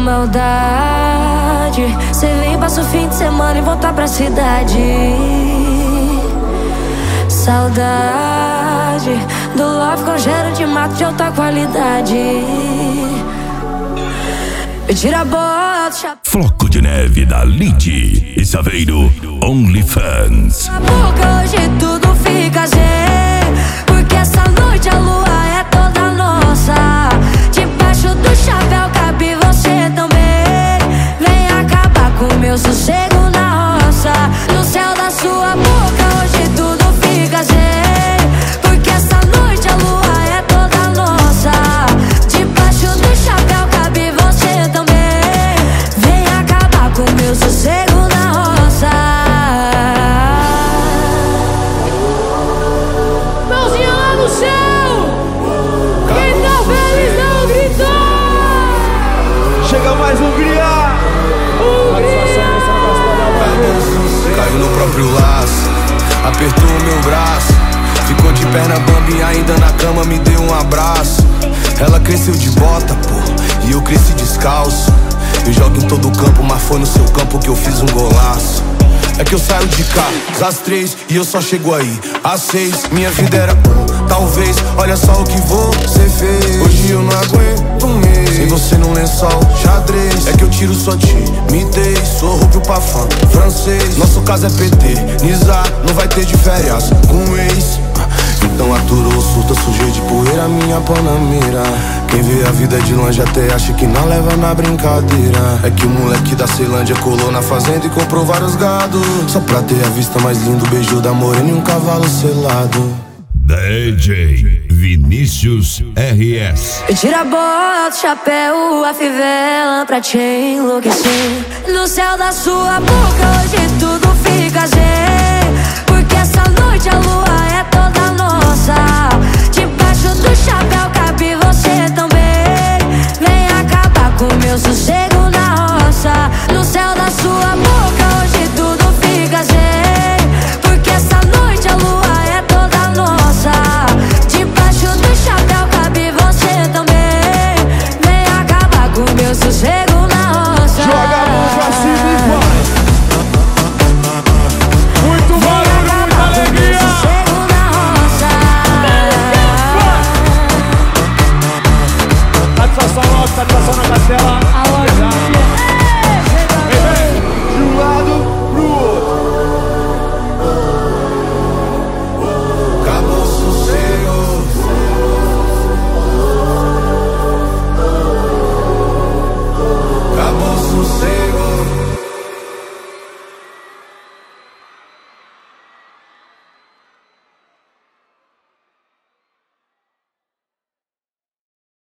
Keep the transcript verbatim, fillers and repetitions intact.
maldade. Cê vem, passa o fim de semana e voltar pra cidade. Saudade do love com cheiro de mato de alta qualidade. Me tira a bota. Floco de Neve da Lid e Saveiro OnlyFans. Na boca hoje tudo fica zen, porque essa noite a lua é toda nossa. Debaixo do chapéu cabe você também. Vem acabar com meu sossego na roça. No céu da sua boca hoje tudo fica zen, porque essa noite a lua é toda nossa. Debaixo do chapéu cabe você também. Vem acabar com meu sossego na roça. Mãozinha lá no céu. Quem tá feliz não gritou. Chega mais Hungria. Caiu no próprio laço, apertou o meu braço. Ficou de perna bamba e ainda na cama me deu um abraço. Ela cresceu de bota, pô, e eu cresci descalço. Eu jogo em todo campo, mas foi no seu campo que eu fiz um golaço. É que eu saio de cá às três e eu só chego aí às seis. Minha vida era um, talvez, olha só o que você fez. Hoje eu não aguento um mês sem você num lençol xadrez. É que eu tiro sua timidez, sou rubro pra fã francês. Nosso caso é P T, Nizar, não vai ter de férias com ex. Então aturou, surta, sujei de poeira minha panamera. Quem vê a vida de longe até acha que não leva na brincadeira. É que o moleque da Ceilândia colou na fazenda e comprou vários gado, só pra ter a vista mais linda, o beijo da morena e um cavalo selado. D J Vinícius R S. Me tira a bota, chapéu, a fivela pra te enlouquecer. No céu da sua boca hoje tudo fica zen, porque essa noite a lua é toda nossa. Debaixo do chapéu cabe você também. Vem acabar com meu sossego na roça. No céu da sua boca hoje tudo fica zen, porque essa noite a lua é toda nossa. Debaixo do chapéu cabe você também. Vem acabar com meu sossego na roça. Joga